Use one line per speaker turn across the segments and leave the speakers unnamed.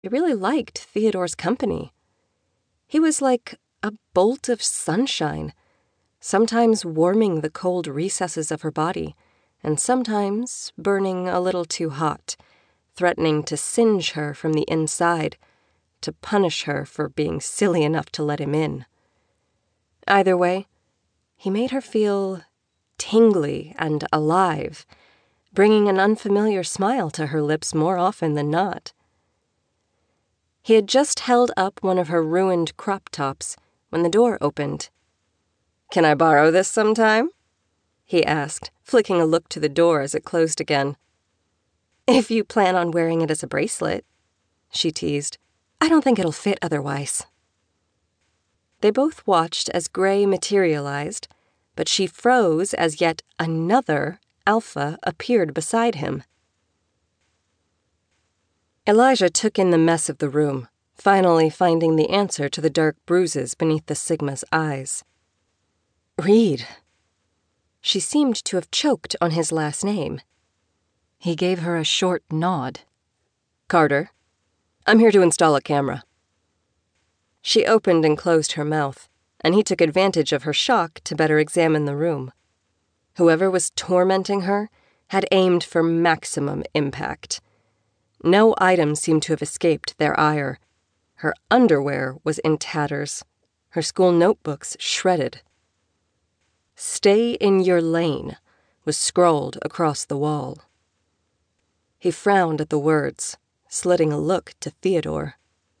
She really liked Theodore's company. He was like a bolt of sunshine, sometimes warming the cold recesses of her body, and sometimes burning a little too hot, threatening to singe her from the inside, to punish her for being silly enough to let him in. Either way, he made her feel tingly and alive, bringing an unfamiliar smile to her lips more often than not. He had just held up one of her ruined crop tops when the door opened. "Can I borrow this sometime?" he asked, flicking a look to the door as it closed again. "If you plan on wearing it as a bracelet," she teased. "I don't think it'll fit otherwise." They both watched as Gray materialized, but she froze as yet another alpha appeared beside him. Elijah took in the mess of the room, finally finding the answer to the dark bruises beneath the Sigma's eyes. "Reed." She seemed to have choked on his last name. He gave her a short nod. "Carter. I'm here to install a camera." She opened and closed her mouth, and he took advantage of her shock to better examine the room. Whoever was tormenting her had aimed for maximum impact. No item seemed to have escaped their ire. Her underwear was in tatters, her school notebooks shredded. "Stay in your lane" was scrawled across the wall. He frowned at the words, slitting a look to Theodore.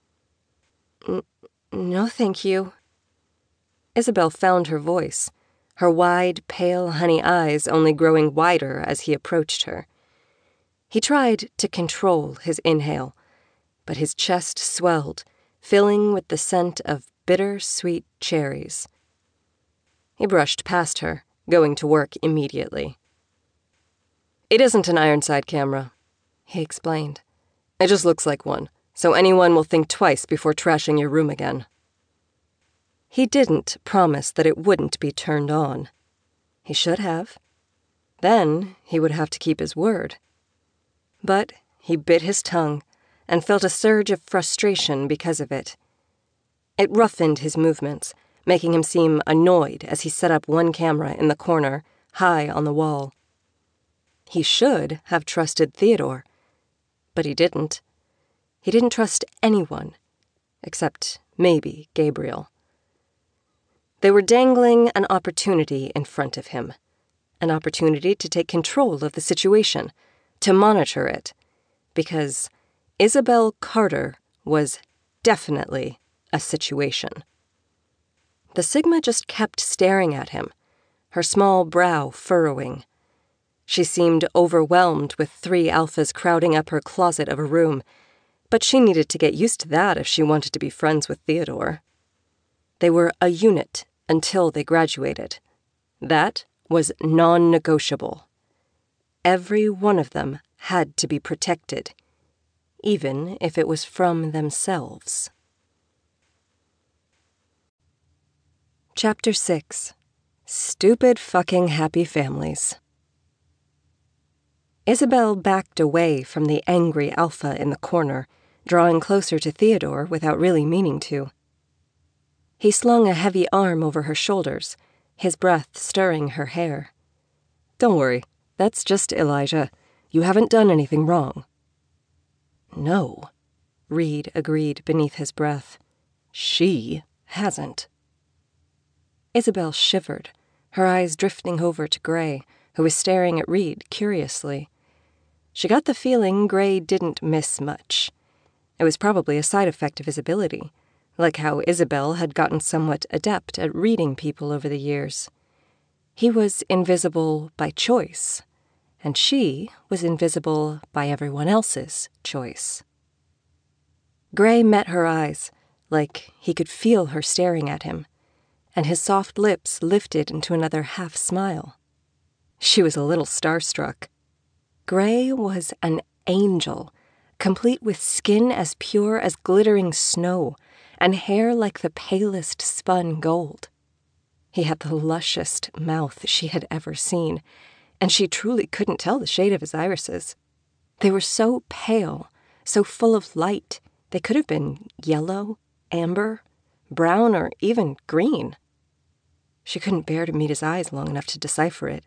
No, thank you." Isabel found her voice, her wide, pale honey eyes only growing wider as he approached her. He tried to control his inhale, but his chest swelled, filling with the scent of bitter-sweet cherries. He brushed past her, going to work immediately. "It isn't an Ironside camera," he explained. "It just looks like one, so anyone will think twice before trashing your room again." He didn't promise that it wouldn't be turned on. He should have. Then he would have to keep his word. But he bit his tongue and felt a surge of frustration because of it. It roughened his movements, making him seem annoyed as he set up one camera in the corner, high on the wall. He should have trusted Theodore, but he didn't. He didn't trust anyone, except maybe Gabriel. They were dangling an opportunity in front of him, an opportunity to take control of the situation, to monitor it, because Isabel Carter was definitely a situation. The Sigma just kept staring at him, her small brow furrowing. She seemed overwhelmed with 3 alphas crowding up her closet of a room, but she needed to get used to that if she wanted to be friends with Theodore. They were a unit until they graduated. That was non-negotiable. Every one of them had to be protected, even if it was from themselves. Chapter 6. Stupid fucking happy families. Isabel backed away from the angry alpha in the corner, drawing closer to Theodore without really meaning to. He slung a heavy arm over her shoulders, his breath stirring her hair. "Don't worry, that's just Elijah. You haven't done anything wrong." "No," Reed agreed beneath his breath. "She hasn't." Isabel shivered, her eyes drifting over to Gray, who was staring at Reed curiously. She got the feeling Gray didn't miss much. It was probably a side effect of his ability, like how Isabel had gotten somewhat adept at reading people over the years. He was invisible by choice, and she was invisible by everyone else's choice. Gray met her eyes, like he could feel her staring at him, and his soft lips lifted into another half-smile. She was a little starstruck. Gray was an angel, complete with skin as pure as glittering snow, and hair like the palest spun gold. He had the lushest mouth she had ever seen, and she truly couldn't tell the shade of his irises. They were so pale, so full of light, They could have been yellow, amber, brown, or even green. She couldn't bear to meet his eyes long enough to decipher it.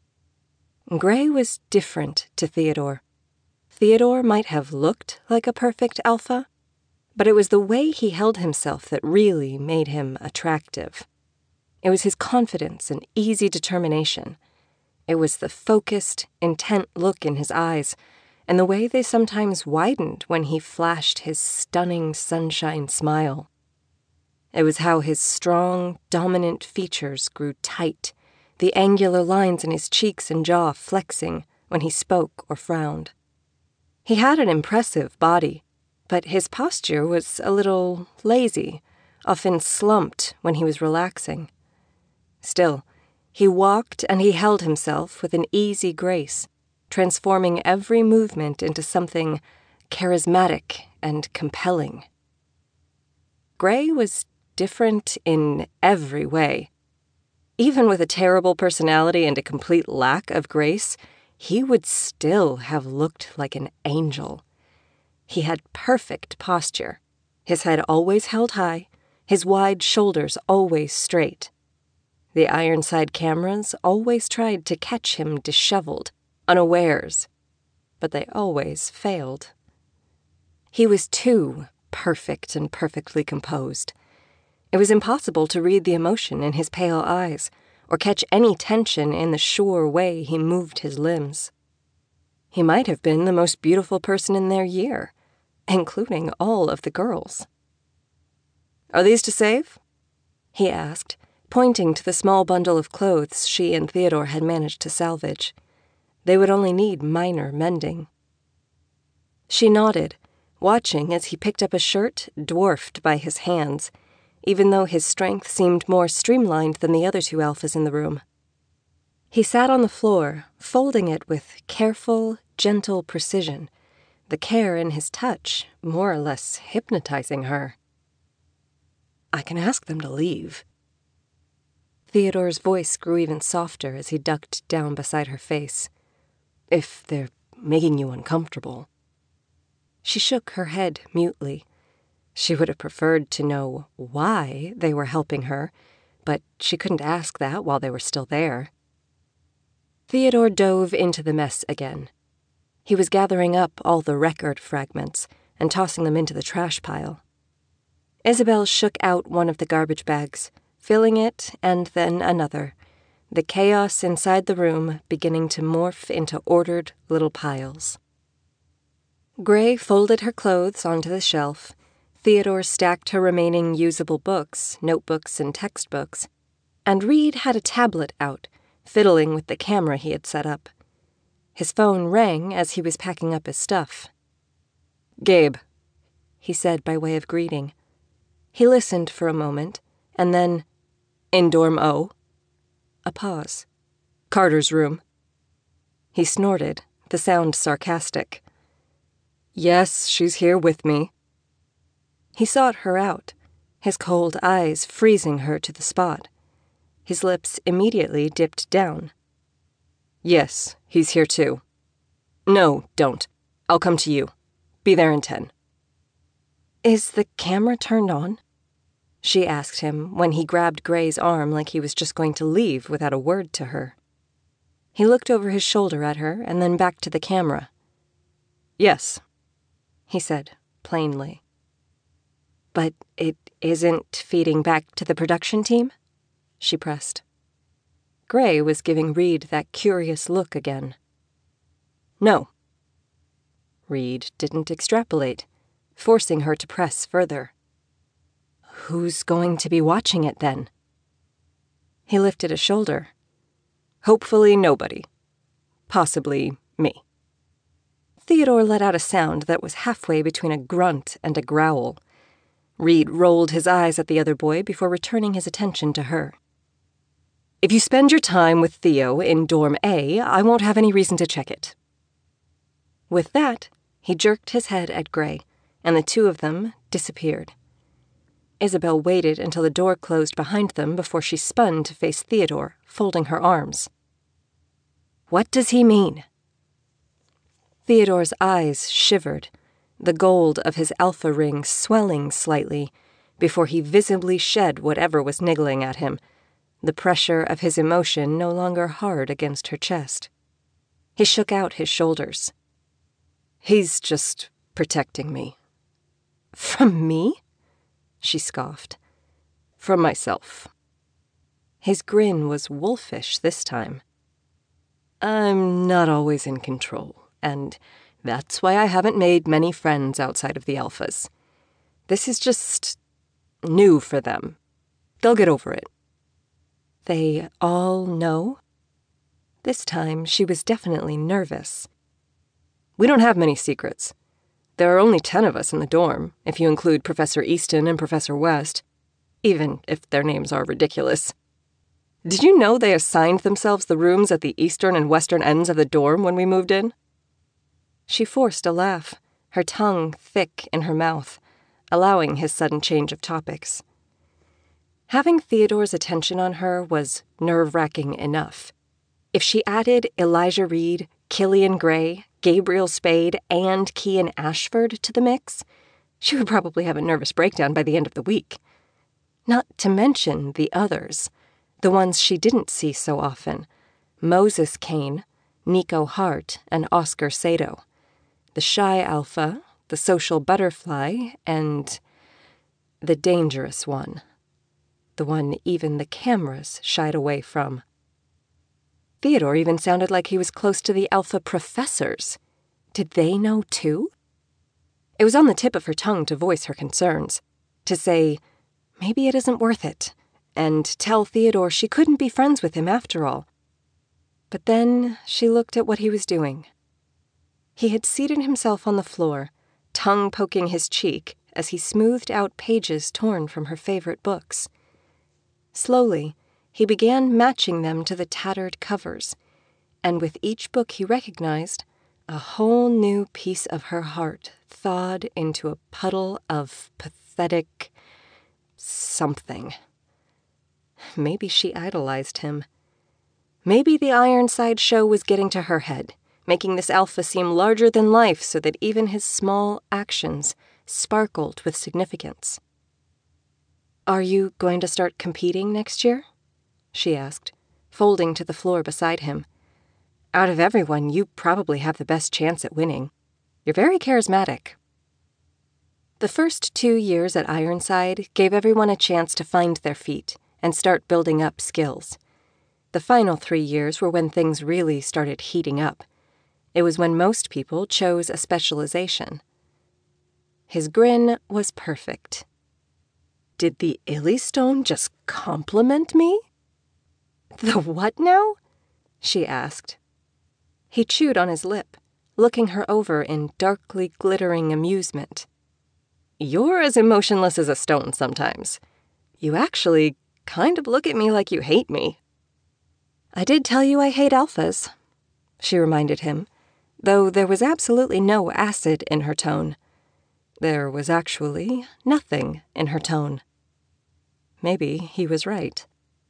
Gray was different to Theodore. Theodore might have looked like a perfect alpha, but it was the way he held himself that really made him attractive. It was his confidence and easy determination. It was the focused, intent look in his eyes, and the way they sometimes widened when he flashed his stunning sunshine smile. It was how his strong, dominant features grew tight, the angular lines in his cheeks and jaw flexing when he spoke or frowned. He had an impressive body, but his posture was a little lazy, often slumped when he was relaxing. Still, he walked and he held himself with an easy grace, transforming every movement into something charismatic and compelling. Gray was different in every way. Even with a terrible personality and a complete lack of grace, he would still have looked like an angel. He had perfect posture, his head always held high, his wide shoulders always straight. The Ironside cameras always tried to catch him disheveled, unawares, but they always failed. He was too perfect and perfectly composed. It was impossible to read the emotion in his pale eyes, or catch any tension in the sure way he moved his limbs. He might have been the most beautiful person in their year, including all of the girls. "Are these to save?" he asked, pointing to the small bundle of clothes she and Theodore had managed to salvage. They would only need minor mending. She nodded, watching as he picked up a shirt dwarfed by his hands, even though his strength seemed more streamlined than the other two alphas in the room. He sat on the floor, folding it with careful, gentle precision, the care in his touch more or less hypnotizing her. "I can ask them to leave." Theodore's voice grew even softer as he ducked down beside her face. "If they're making you uncomfortable." She shook her head mutely. She would have preferred to know why they were helping her, but she couldn't ask that while they were still there. Theodore dove into the mess again. He was gathering up all the record fragments and tossing them into the trash pile. Isabel shook out one of the garbage bags, filling it and then another, the chaos inside the room beginning to morph into ordered little piles. Gray folded her clothes onto the shelf. Theodore stacked her remaining usable books, notebooks, and textbooks, and Reed had a tablet out, fiddling with the camera he had set up. His phone rang as he was packing up his stuff. "Gabe," he said by way of greeting. He listened for a moment, and then, "In Dorm O?" A pause. "Carter's room." He snorted, the sound sarcastic. "Yes, she's here with me." He sought her out, his cold eyes freezing her to the spot. His lips immediately dipped down. "Yes, he's here too." "No, don't. I'll come to you. Be there in 10. "Is the camera turned on?" she asked him when he grabbed Gray's arm like he was just going to leave without a word to her. He looked over his shoulder at her and then back to the camera. "Yes," he said, plainly. "But it isn't feeding back to the production team?" she pressed. Gray was giving Reed that curious look again. "No." Reed didn't extrapolate, forcing her to press further. "Who's going to be watching it then?" He lifted a shoulder. "Hopefully nobody. Possibly me." Theodore let out a sound that was halfway between a grunt and a growl. Reed rolled his eyes at the other boy before returning his attention to her. "If you spend your time with Theo in Dorm A, I won't have any reason to check it." With that, he jerked his head at Gray, and the two of them disappeared. Isabel waited until the door closed behind them before she spun to face Theodore, folding her arms. "What does he mean?" Theodore's eyes shivered, the gold of his alpha ring swelling slightly before he visibly shed whatever was niggling at him, the pressure of his emotion no longer hard against her chest. He shook out his shoulders. "He's just protecting me." "From me?" she scoffed. "From myself." His grin was wolfish this time. "I'm not always in control, and that's why I haven't made many friends outside of the alphas. This is just new for them. They'll get over it." "They all know?" This time she was definitely nervous. "We don't have many secrets. There are only 10 of us in the dorm, if you include Professor Easton and Professor West, even if their names are ridiculous. Did you know they assigned themselves the rooms at the eastern and western ends of the dorm when we moved in?" She forced a laugh, her tongue thick in her mouth, allowing his sudden change of topics. Having Theodore's attention on her was nerve-wracking enough. If she added Elijah Reed, Killian Gray, Gabriel Spade, and Kian Ashford to the mix, she would probably have a nervous breakdown by the end of the week. Not to mention the others, the ones she didn't see so often: Moses Kane, Nico Hart, and Oscar Sato, the shy alpha, the social butterfly, and the dangerous one, the one even the cameras shied away from. Theodore even sounded like he was close to the alpha professors. Did they know too? It was on the tip of her tongue to voice her concerns, to say, maybe it isn't worth it, and tell Theodore she couldn't be friends with him after all. But then she looked at what he was doing. He had seated himself on the floor, tongue poking his cheek as he smoothed out pages torn from her favorite books. Slowly, he began matching them to the tattered covers, and with each book he recognized, a whole new piece of her heart thawed into a puddle of pathetic something. Maybe she idolized him. Maybe the Ironside show was getting to her head, making this alpha seem larger than life so that even his small actions sparkled with significance. "Are you going to start competing next year?" she asked, folding to the floor beside him. "Out of everyone, you probably have the best chance at winning. You're very charismatic." The first 2 years at Ironside gave everyone a chance to find their feet and start building up skills. The final 3 years were when things really started heating up. It was when most people chose a specialization. His grin was perfect. Did the Illystone just compliment me? "The what now?" she asked. He chewed on his lip, looking her over in darkly glittering amusement. "You're as emotionless as a stone sometimes. You actually kind of look at me like you hate me." "I did tell you I hate alphas," she reminded him, though there was absolutely no acid in her tone. There was actually nothing in her tone. Maybe he was right.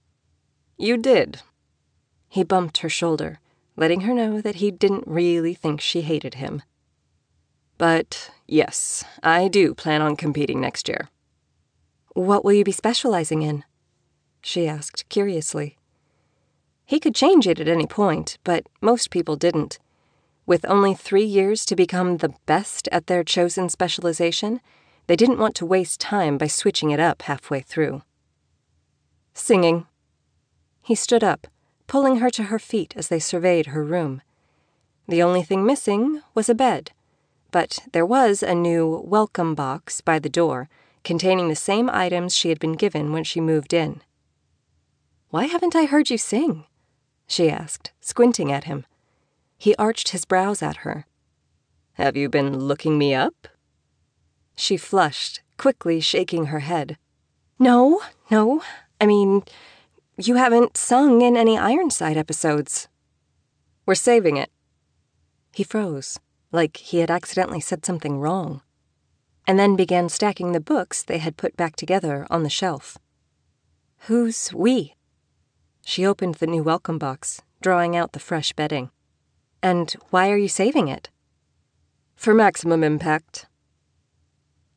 "You did." He bumped her shoulder, letting her know that he didn't really think she hated him. "But yes, I do plan on competing next year." "What will you be specializing in?" she asked curiously. He could change it at any point, but most people didn't. With only 3 years to become the best at their chosen specialization, they didn't want to waste time by switching it up halfway through. "Singing." He stood up, pulling her to her feet as they surveyed her room. The only thing missing was a bed, but there was a new welcome box by the door containing the same items she had been given when she moved in. "Why haven't I heard you sing?" she asked, squinting at him. He arched his brows at her. "Have you been looking me up?" She flushed, quickly shaking her head. No. I mean, you haven't sung in any Ironside episodes." "We're saving it." He froze, like he had accidentally said something wrong, and then began stacking the books they had put back together on the shelf. "Who's we?" She opened the new welcome box, drawing out the fresh bedding. "And why are you saving it?" "For maximum impact.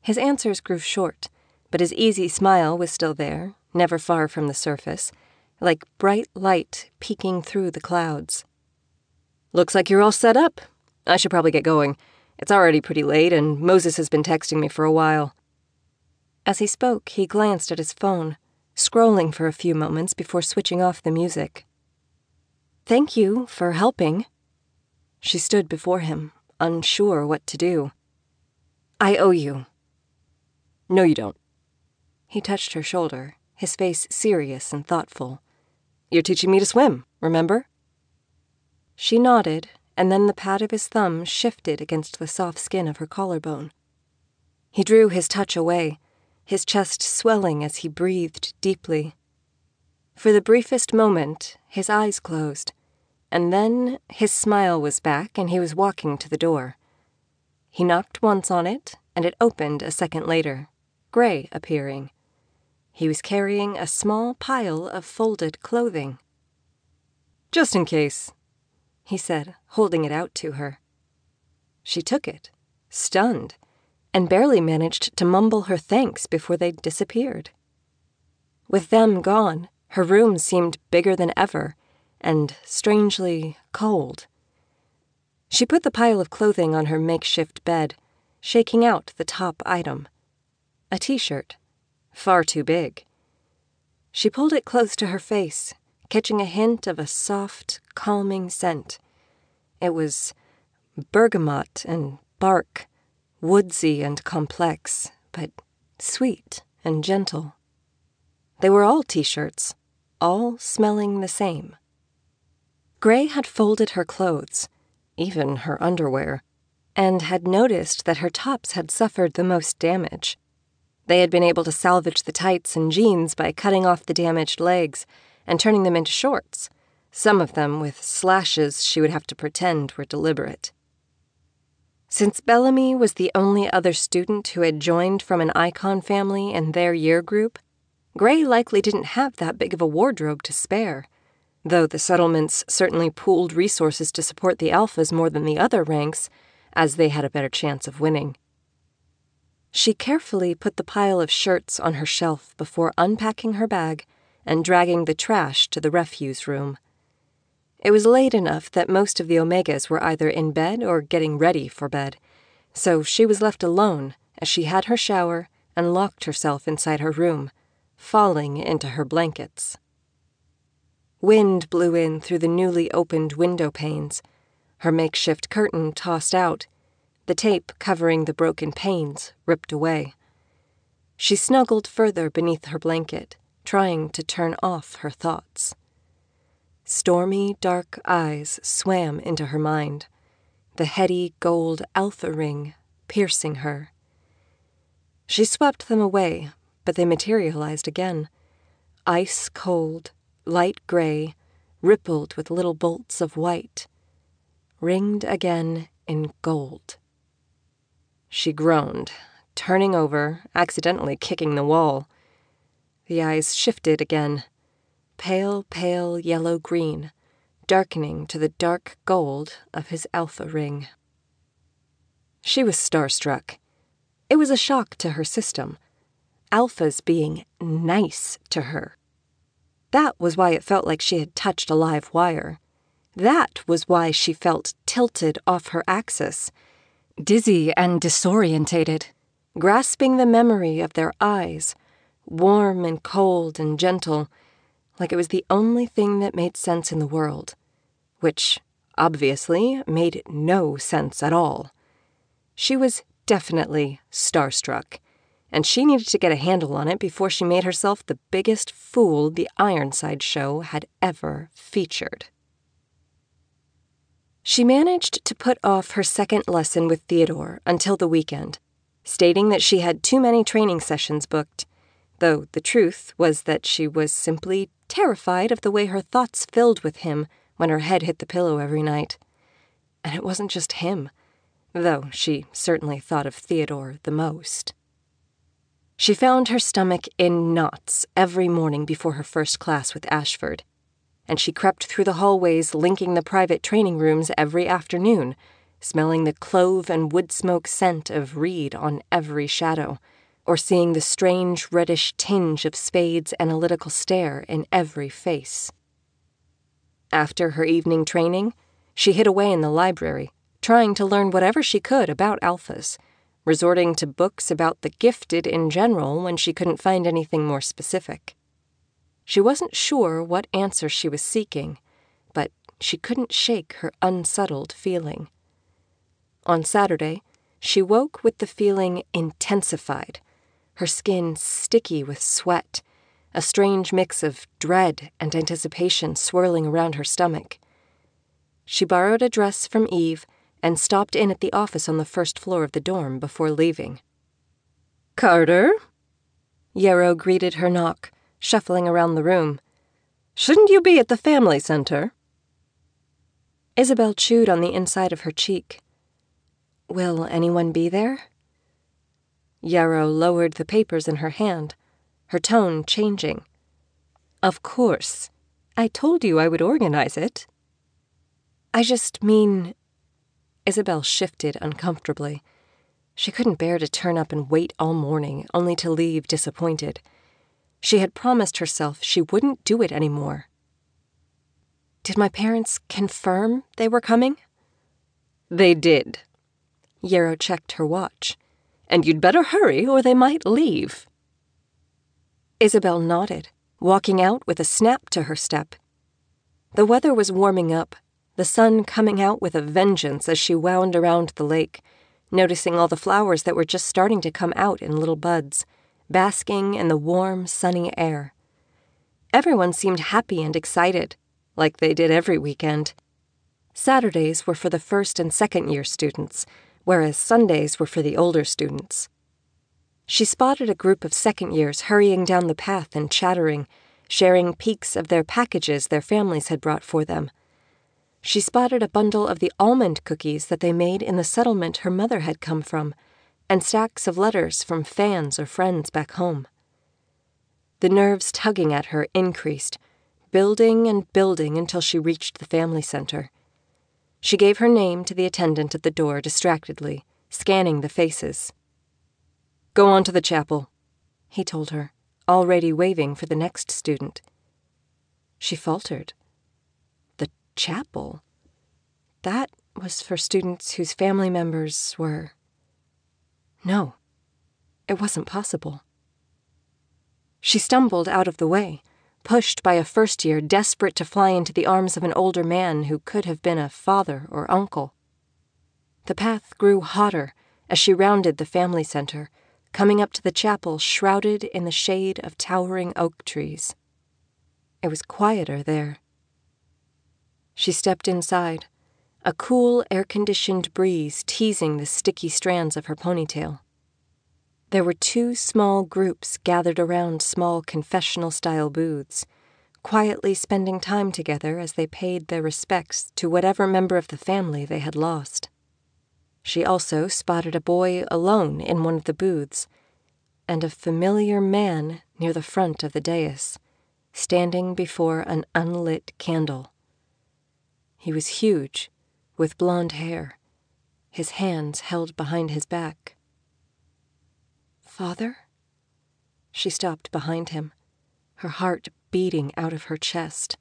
His answers grew short, but his easy smile was still there, never far from the surface, like bright light peeking through the clouds. "Looks like you're all set up. I should probably get going. It's already pretty late, and Moses has been texting me for a while." As he spoke, he glanced at his phone, scrolling for a few moments before switching off the music. "Thank you for helping." She stood before him, unsure what to do. "I owe you." "No, you don't." He touched her shoulder, his face serious and thoughtful. "You're teaching me to swim, remember?" She nodded, and then the pad of his thumb shifted against the soft skin of her collarbone. He drew his touch away, his chest swelling as he breathed deeply. For the briefest moment, his eyes closed, and then his smile was back and he was walking to the door. He knocked once on it, and it opened a second later, Gray appearing. He was carrying a small pile of folded clothing. "Just in case," he said, holding it out to her. She took it, stunned, and barely managed to mumble her thanks before they disappeared. With them gone, her room seemed bigger than ever, and strangely cold. She put the pile of clothing on her makeshift bed, shaking out the top item. A t-shirt, far too big. She pulled it close to her face, catching a hint of a soft, calming scent. It was bergamot and bark, woodsy and complex, but sweet and gentle. They were all t-shirts, all smelling the same. Gray had folded her clothes, even her underwear, and had noticed that her tops had suffered the most damage. They had been able to salvage the tights and jeans by cutting off the damaged legs and turning them into shorts, some of them with slashes she would have to pretend were deliberate. Since Bellamy was the only other student who had joined from an icon family in their year group, Gray likely didn't have that big of a wardrobe to spare, though the settlements certainly pooled resources to support the Alphas more than the other ranks, as they had a better chance of winning. She carefully put the pile of shirts on her shelf before unpacking her bag and dragging the trash to the refuse room. It was late enough that most of the Omegas were either in bed or getting ready for bed, so she was left alone as she had her shower and locked herself inside her room, falling into her blankets. Wind blew in through the newly opened window panes, her makeshift curtain tossed out, the tape covering the broken panes ripped away. She snuggled further beneath her blanket, trying to turn off her thoughts. Stormy, dark eyes swam into her mind, the heady gold alpha ring piercing her. She swept them away, but they materialized again, ice cold, light gray, rippled with little bolts of white, ringed again in gold. She groaned, turning over, accidentally kicking the wall. The eyes shifted again, pale, pale yellow-green, darkening to the dark gold of his alpha ring. She was starstruck. It was a shock to her system. Alphas being nice to her. That was why it felt like she had touched a live wire. That was why she felt tilted off her axis, dizzy and disorientated, grasping the memory of their eyes, warm and cold and gentle, like it was the only thing that made sense in the world, which, obviously, made no sense at all. She was definitely starstruck, and she needed to get a handle on it before she made herself the biggest fool the Ironside show had ever featured. She managed to put off her second lesson with Theodore until the weekend, stating that she had too many training sessions booked, though the truth was that she was simply terrified of the way her thoughts filled with him when her head hit the pillow every night. And it wasn't just him, though she certainly thought of Theodore the most. She found her stomach in knots every morning before her first class with Ashford, and she crept through the hallways linking the private training rooms every afternoon, smelling the clove and wood smoke scent of reed on every shadow, or seeing the strange reddish tinge of Spade's analytical stare in every face. After her evening training, she hid away in the library, trying to learn whatever she could about alphas, resorting to books about the gifted in general when she couldn't find anything more specific. She wasn't sure what answer she was seeking, but she couldn't shake her unsettled feeling. On Saturday, she woke with the feeling intensified, her skin sticky with sweat, a strange mix of dread and anticipation swirling around her stomach. She borrowed a dress from Eve and stopped in at the office on the first floor of the dorm before leaving.
"Carter?"
Yarrow greeted her knock, shuffling around the room.
"Shouldn't you be at the family center?"
Isabel chewed on the inside of her cheek. Will anyone be there? Yarrow lowered the papers in her hand, her tone changing.
"Of course. I told you I would organize it."
"I just mean—" Isabel shifted uncomfortably. She couldn't bear to turn up and wait all morning, only to leave disappointed. She had promised herself she wouldn't do it anymore. "Did my parents confirm they were coming?"
"They did."
Yarrow checked her watch.
"And you'd better hurry or they might leave."
Isabel nodded, walking out with a snap to her step. The weather was warming up, the sun coming out with a vengeance as she wound around the lake, noticing all the flowers that were just starting to come out in little buds, basking in the warm, sunny air. Everyone seemed happy and excited, like they did every weekend. Saturdays were for the first and second-year students, whereas Sundays were for the older students. She spotted a group of second-years hurrying down the path and chattering, sharing peeks of their packages their families had brought for them. She spotted a bundle of the almond cookies that they made in the settlement her mother had come from, and stacks of letters from fans or friends back home. The nerves tugging at her increased, building and building until she reached the family center. She gave her name to the attendant at the door distractedly, scanning the faces.
"Go on to the chapel,"
he told her, already waving for the next student. She faltered. The chapel? That was for students whose family members were... No, it wasn't possible. She stumbled out of the way, pushed by a first-year desperate to fly into the arms of an older man who could have been a father or uncle. The path grew hotter as she rounded the family center, coming up to the chapel shrouded in the shade of towering oak trees. It was quieter there. She stepped inside, a cool, air-conditioned breeze teasing the sticky strands of her ponytail. There were 2 small groups gathered around small confessional-style booths, quietly spending time together as they paid their respects to whatever member of the family they had lost. She also spotted a boy alone in one of the booths, and a familiar man near the front of the dais, standing before an unlit candle. He was huge, with blonde hair, his hands held behind his back. "Father?" She stopped behind him, her heart beating out of her chest.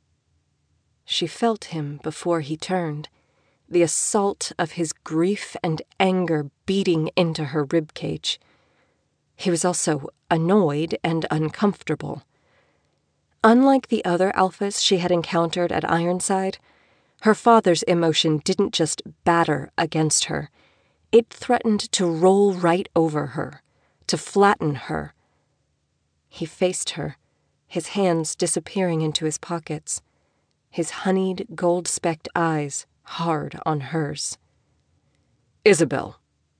She felt him before he turned, the assault of his grief and anger beating into her ribcage. He was also annoyed and uncomfortable. Unlike the other alphas she had encountered at Ironside, her father's emotion didn't just batter against her. It threatened to roll right over her, to flatten her. He faced her, his hands disappearing into his pockets, his honeyed, gold-specked eyes hard on hers.
"Isabel."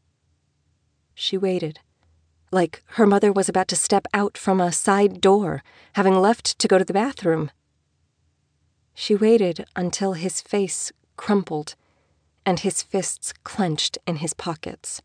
She waited, like her mother was about to step out from a side door, having left to go to the bathroom. She waited until his face crumpled and his fists clenched in his pockets.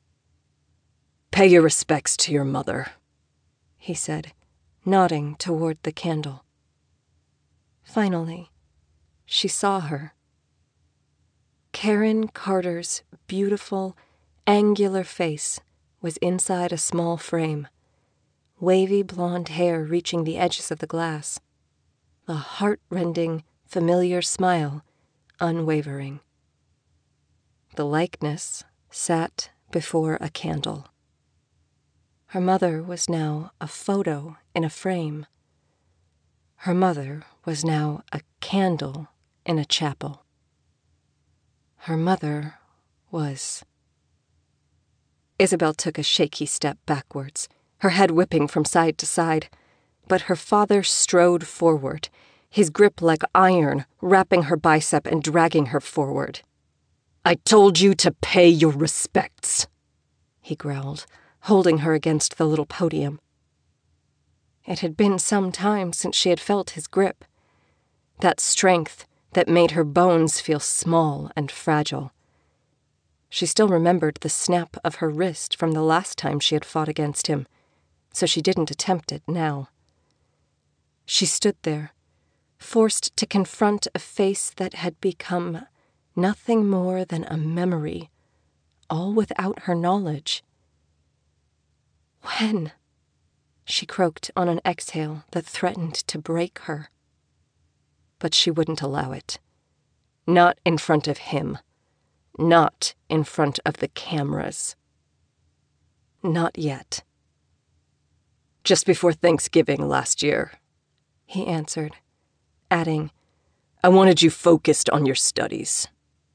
"Pay your respects to your mother,"
he said, nodding toward the candle. Finally, she saw her. Karen Carter's beautiful, angular face was inside a small frame, wavy blonde hair reaching the edges of the glass, a heart-rending, familiar smile unwavering. The likeness sat before a candle. Her mother was now a photo in a frame. Her mother was now a candle in a chapel. Her mother was... Isabel took a shaky step backwards, her head whipping from side to side, but her father strode forward, his grip like iron, wrapping her bicep and dragging her forward. "I told you to pay your respects," he growled, holding her against the little podium. It had been some time since she had felt his grip, that strength that made her bones feel small and fragile. She still remembered the snap of her wrist from the last time she had fought against him, so she didn't attempt it now. She stood there, forced to confront a face that had become nothing more than a memory, all without her knowledge. "When?" she croaked on an exhale that threatened to break her. But she wouldn't allow it. Not in front of him. Not in front of the cameras. Not yet. "Just before Thanksgiving last year," he answered, adding, "I wanted you focused on your studies."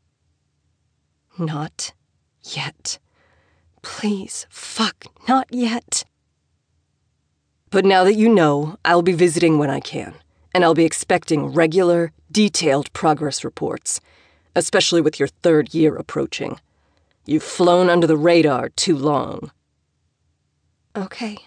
Not yet. Please, fuck, not yet. "But now that you know, I'll be visiting when I can, and I'll be expecting regular, detailed progress reports, especially with your third year approaching. You've flown under the radar too long." Okay.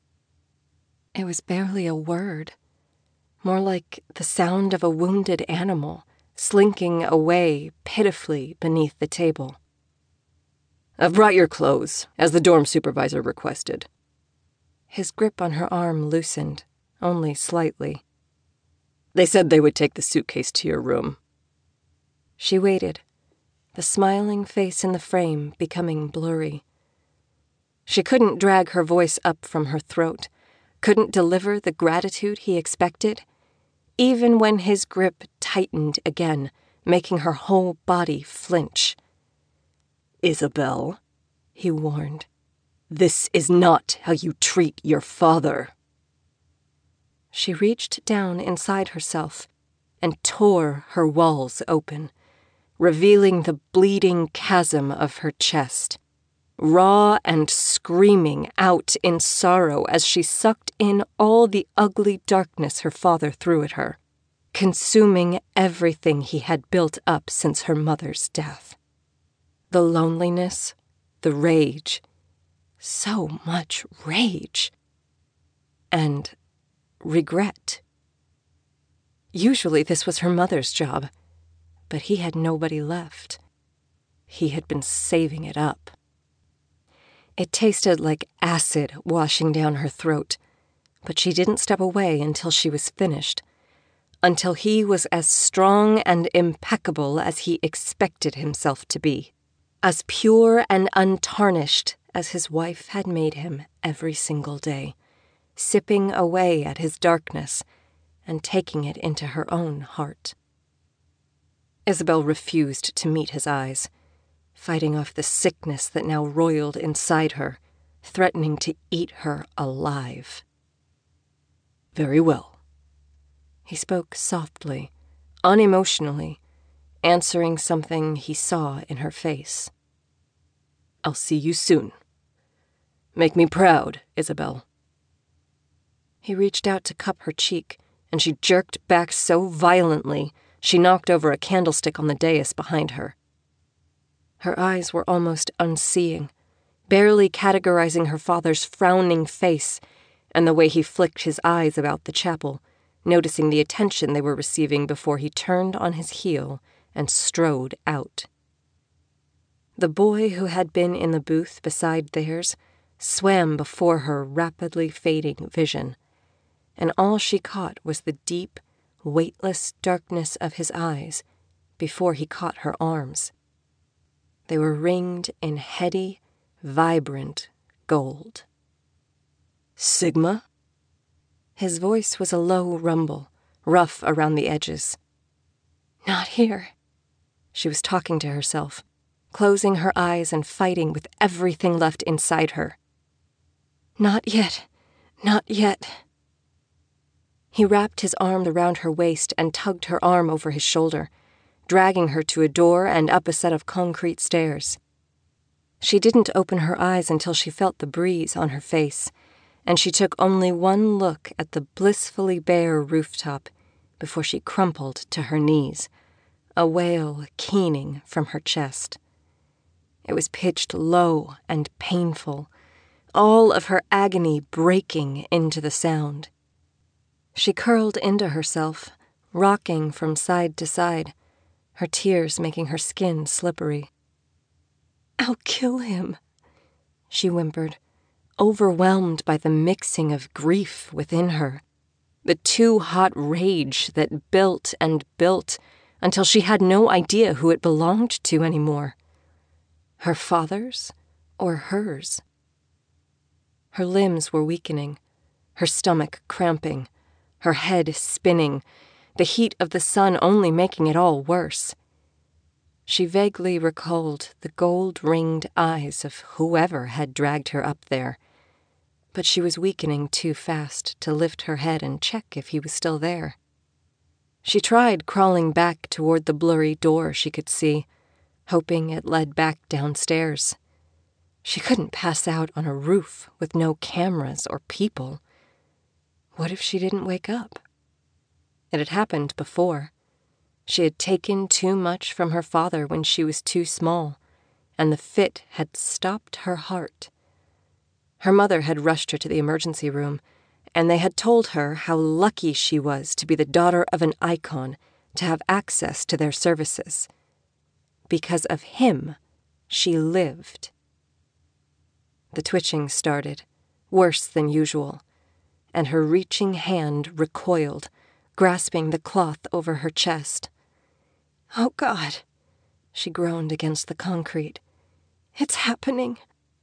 It was barely a word, more like the sound of a wounded animal slinking away pitifully beneath the table. "I've brought your clothes, as the dorm supervisor requested." His grip on her arm loosened, only slightly. "They said they would take the suitcase to your room." She waited, the smiling face in the frame becoming blurry. She couldn't drag her voice up from her throat, couldn't deliver the gratitude he expected, even when his grip tightened again, making her whole body flinch. "Isabel," he warned, "this is not how you treat your father." She reached down inside herself and tore her walls open, revealing the bleeding chasm of her chest, raw and screaming out in sorrow as she sucked in all the ugly darkness her father threw at her, consuming everything he had built up since her mother's death. The loneliness, the rage, so much rage, and regret. Usually this was her mother's job, but he had nobody left. He had been saving it up. It tasted like acid washing down her throat, but she didn't step away until she was finished, until he was as strong and impeccable as he expected himself to be, as pure and untarnished as his wife had made him every single day, sipping away at his darkness and taking it into her own heart. Isabel refused to meet his eyes, fighting off the sickness that now roiled inside her, threatening to eat her alive. "Very well." He spoke softly, unemotionally, answering something he saw in her face. "I'll see you soon. Make me proud, Isabel." He reached out to cup her cheek, and she jerked back so violently she knocked over a candlestick on the dais behind her. Her eyes were almost unseeing, barely categorizing her father's frowning face and the way he flicked his eyes about the chapel, noticing the attention they were receiving before he turned on his heel and strode out. The boy who had been in the booth beside theirs swam before her rapidly fading vision, and all she caught was the deep, weightless darkness of his eyes before he caught her arms. They were ringed in heady, vibrant gold. "Sigma?" His voice was a low rumble, rough around the edges. "Not here." She was talking to herself, closing her eyes and fighting with everything left inside her. "Not yet. Not yet." He wrapped his arm around her waist and tugged her arm over his shoulder, dragging her to a door and up a set of concrete stairs. She didn't open her eyes until she felt the breeze on her face, and she took only one look at the blissfully bare rooftop before she crumpled to her knees, a wail keening from her chest. It was pitched low and painful, all of her agony breaking into the sound. She curled into herself, rocking from side to side, her tears making her skin slippery. "I'll kill him," she whimpered, overwhelmed by the mixing of grief within her, the too-hot rage that built and built until she had no idea who it belonged to anymore. Her father's or hers? Her limbs were weakening, her stomach cramping, her head spinning, the heat of the sun only making it all worse. She vaguely recalled the gold-ringed eyes of whoever had dragged her up there, but she was weakening too fast to lift her head and check if he was still there. She tried crawling back toward the blurry door she could see, hoping it led back downstairs. She couldn't pass out on a roof with no cameras or people. What if she didn't wake up? It had happened before. She had taken too much from her father when she was too small, and the fit had stopped her heart. Her mother had rushed her to the emergency room, and they had told her how lucky she was to be the daughter of an icon, to have access to their services. Because of him, she lived. The twitching started, worse than usual, and her reaching hand recoiled, grasping the cloth over her chest. "Oh, God," she groaned against the concrete. "It's happening."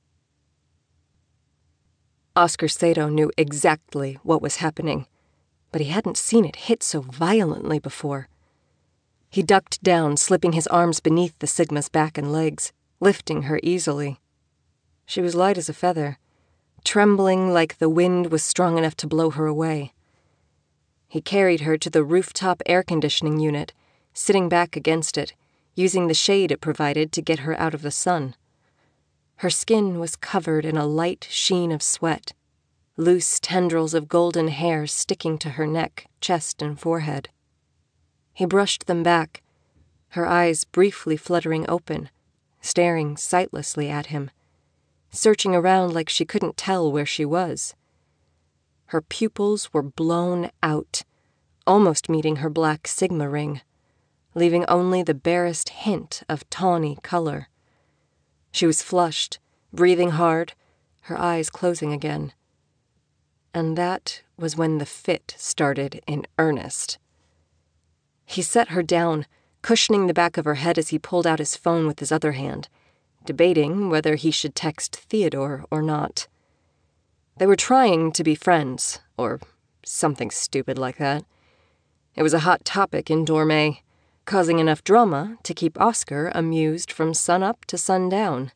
Oscar Sato knew exactly what was happening, but he hadn't seen it hit so violently before. He ducked down, slipping his arms beneath the Sigma's back and legs, lifting her easily. She was light as a feather, trembling like the wind was strong enough to blow her away. He carried her to the rooftop air conditioning unit, sitting back against it, using the shade it provided to get her out of the sun. Her skin was covered in a light sheen of sweat, loose tendrils of golden hair sticking to her neck, chest, and forehead. He brushed them back, her eyes briefly fluttering open, staring sightlessly at him, searching around like she couldn't tell where she was. Her pupils were blown out, almost meeting her black Sigma ring, leaving only the barest hint of tawny color. She was flushed, breathing hard, her eyes closing again. And that was when the fit started in earnest. He set her down, cushioning the back of her head as he pulled out his phone with his other hand, debating whether he should text Theodore or not. They were trying to be friends, or something stupid like that. It was a hot topic in Dorme, causing enough drama to keep Oscar amused from sunup to sundown.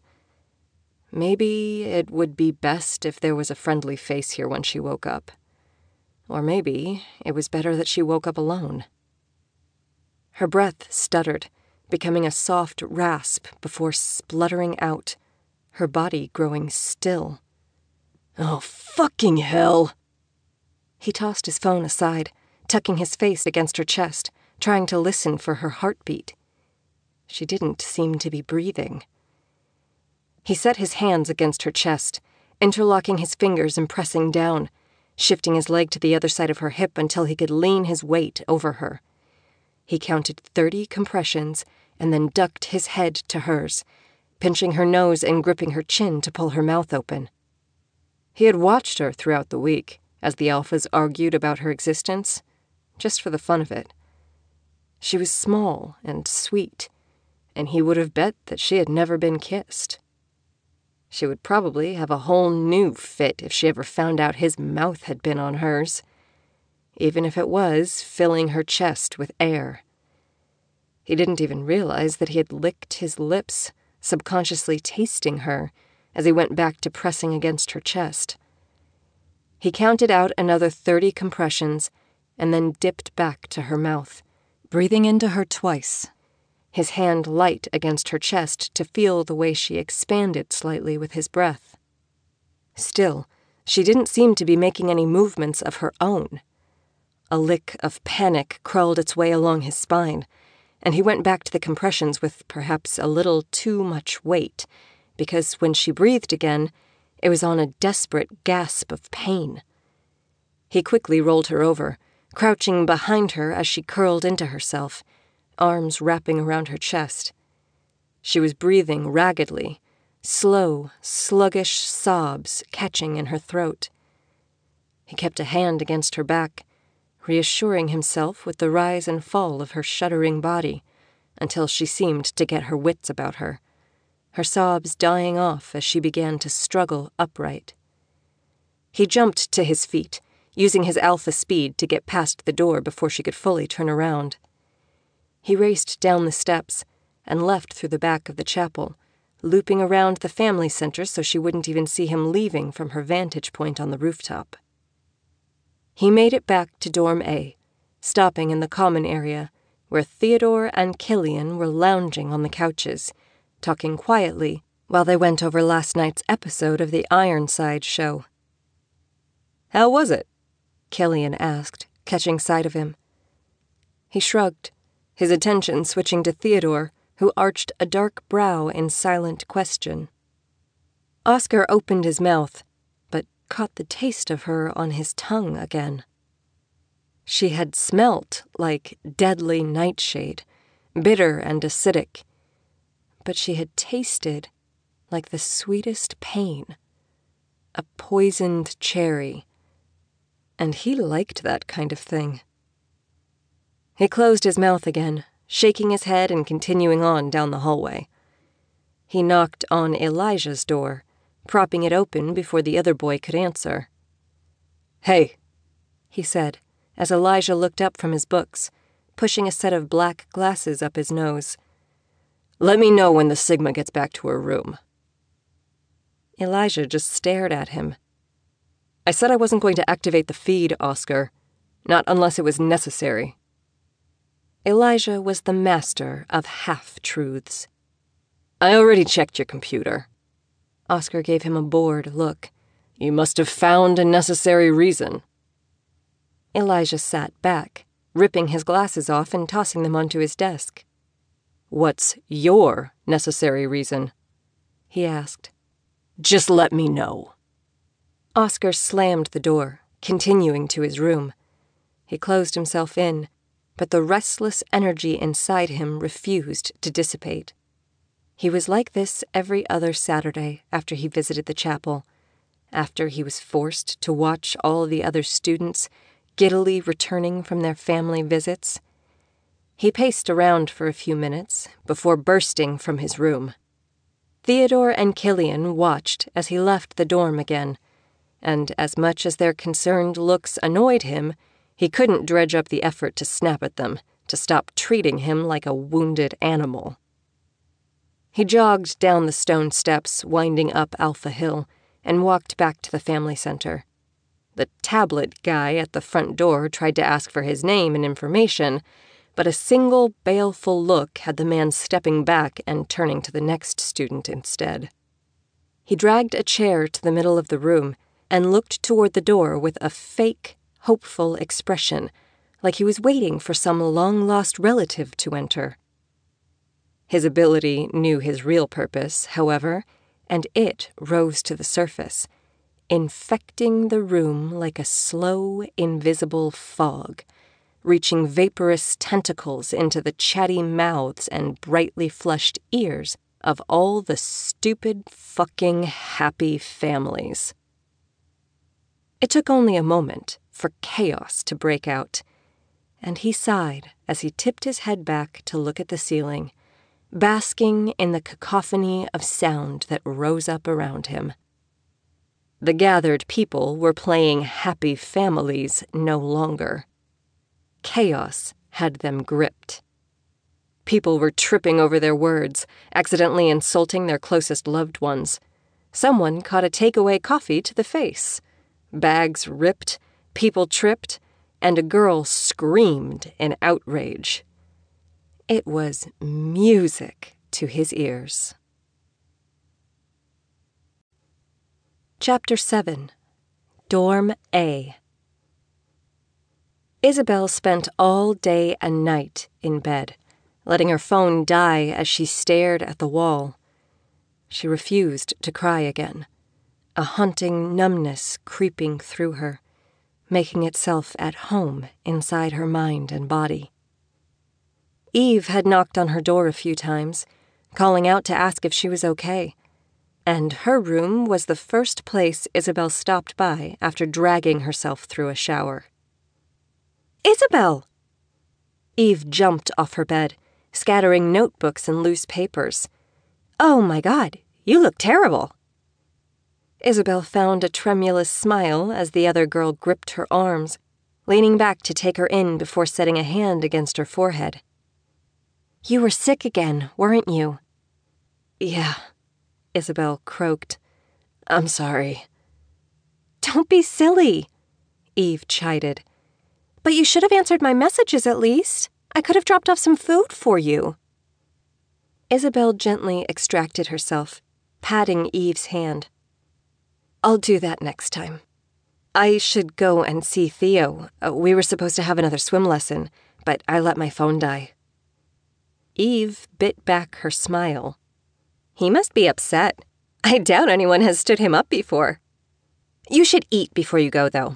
Maybe it would be best if there was a friendly face here when she woke up. Or maybe it was better that she woke up alone. Her breath stuttered, becoming a soft rasp before spluttering out, her body growing still. Oh, fucking hell! He tossed his phone aside, tucking his face against her chest, trying to listen for her heartbeat. She didn't seem to be breathing. He set his hands against her chest, interlocking his fingers and pressing down, shifting his leg to the other side of her hip until he could lean his weight over her. He counted 30 compressions and then ducked his head to hers, pinching her nose and gripping her chin to pull her mouth open. He had watched her throughout the week as the alphas argued about her existence, just for the fun of it. She was small and sweet, and he would have bet that she had never been kissed. She would probably have a whole new fit if she ever found out his mouth had been on hers, even if it was filling her chest with air. He didn't even realize that he had licked his lips, subconsciously tasting her, as he went back to pressing against her chest. He counted out another 30 compressions and then dipped back to her mouth, breathing into her twice, his hand light against her chest to feel the way she expanded slightly with his breath. Still, she didn't seem to be making any movements of her own. A lick of panic crawled its way along his spine, and he went back to the compressions with perhaps a little too much weight, because when she breathed again, it was on a desperate gasp of pain. He quickly rolled her over, crouching behind her as she curled into herself, arms wrapping around her chest. She was breathing raggedly, slow, sluggish sobs catching in her throat. He kept a hand against her back, reassuring himself with the rise and fall of her shuddering body, until she seemed to get her wits about her, her sobs dying off as she began to struggle upright. He jumped to his feet, using his alpha speed to get past the door before she could fully turn around. He raced down the steps and left through the back of the chapel, looping around the family center so she wouldn't even see him leaving from her vantage point on the rooftop. He made it back to Dorm A, stopping in the common area, where Theodore and Killian were lounging on the couches, talking quietly while they went over last night's episode of the Ironside show. "How was it?" Killian asked, catching sight of him. He shrugged, his attention switching to Theodore, who arched a dark brow in silent question. Oscar opened his mouth, but caught the taste of her on his tongue again. She had smelt like deadly nightshade, bitter and acidic, but she had tasted like the sweetest pain, a poisoned cherry, and he liked that kind of thing. He closed his mouth again, shaking his head and continuing on down the hallway. He knocked on Elijah's door, propping it open before the other boy could answer. "Hey," he said, as Elijah looked up from his books, pushing a set of black glasses up his nose. "Let me know when the Sigma gets back to her room." Elijah just stared at him. "I said I wasn't going to activate the feed, Oscar. Not unless it was necessary." Elijah was the master of half-truths. "I already checked your computer." Oscar gave him a bored look. "You must have found a necessary reason." Elijah sat back, ripping his glasses off and tossing them onto his desk. "What's your necessary reason?" he asked. "Just let me know." Oscar slammed the door, continuing to his room. He closed himself in, but the restless energy inside him refused to dissipate. He was like this every other Saturday after he visited the chapel, after he was forced to watch all the other students giddily returning from their family visits. He paced around for a few minutes before bursting from his room. Theodore and Killian watched as he left the dorm again, and as much as their concerned looks annoyed him, he couldn't dredge up the effort to snap at them, to stop treating him like a wounded animal. He jogged down the stone steps winding up Alpha Hill and walked back to the family center. The tablet guy at the front door tried to ask for his name and information, but a single baleful look had the man stepping back and turning to the next student instead. He dragged a chair to the middle of the room and looked toward the door with a fake, hopeful expression, like he was waiting for some long-lost relative to enter. His ability knew his real purpose, however, and it rose to the surface, infecting the room like a slow, invisible fog, reaching vaporous tentacles into the chatty mouths and brightly flushed ears of all the stupid, fucking happy families. It took only a moment for chaos to break out, and he sighed as he tipped his head back to look at the ceiling, basking in the cacophony of sound that rose up around him. The gathered people were playing Happy Families no longer. Chaos had them gripped. People were tripping over their words, accidentally insulting their closest loved ones. Someone caught a takeaway coffee to the face. Bags ripped, people tripped, and a girl screamed in outrage. It was music to his ears. Chapter 7. Dorm A. Isabel spent all day and night in bed, letting her phone die as she stared at the wall. She refused to cry again, a haunting numbness creeping through her, making itself at home inside her mind and body. Eve had knocked on her door a few times, calling out to ask if she was okay, and her room was the first place Isabel stopped by after dragging herself through a shower. "Isabel!" Eve jumped off her bed, scattering notebooks and loose papers. "Oh my God, you look terrible." Isabel found a tremulous smile as the other girl gripped her arms, leaning back to take her in before setting a hand against her forehead. "You were sick again, weren't you?" "Yeah," Isabel croaked. "I'm sorry." "Don't be silly," Eve chided. "But you should have answered my messages at least. I could have dropped off some food for you." Isabel gently extracted herself, patting Eve's hand. "I'll do that next time. I should go and see Theo. We were supposed to have another swim lesson, but I let my phone die." Eve bit back her smile. "He must be upset. I doubt anyone has stood him up before. You should eat before you go, though."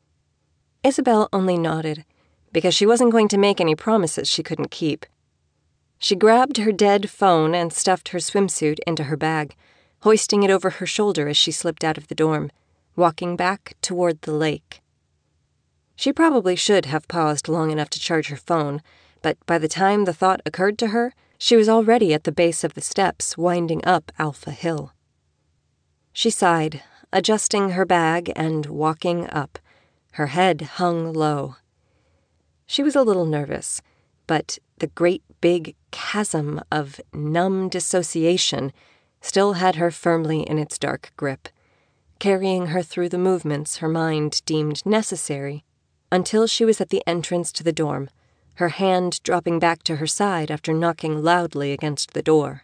Isabel only nodded, because she wasn't going to make any promises she couldn't keep. She grabbed her dead phone and stuffed her swimsuit into her bag, hoisting it over her shoulder as she slipped out of the dorm, walking back toward the lake. She probably should have paused long enough to charge her phone, but by the time the thought occurred to her, she was already at the base of the steps winding up Alpha Hill. She sighed, adjusting her bag and walking up, her head hung low. She was a little nervous, but the great big chasm of numb dissociation still had her firmly in its dark grip, carrying her through the movements her mind deemed necessary until she was at the entrance to the dorm, her hand dropping back to her side after knocking loudly against the door.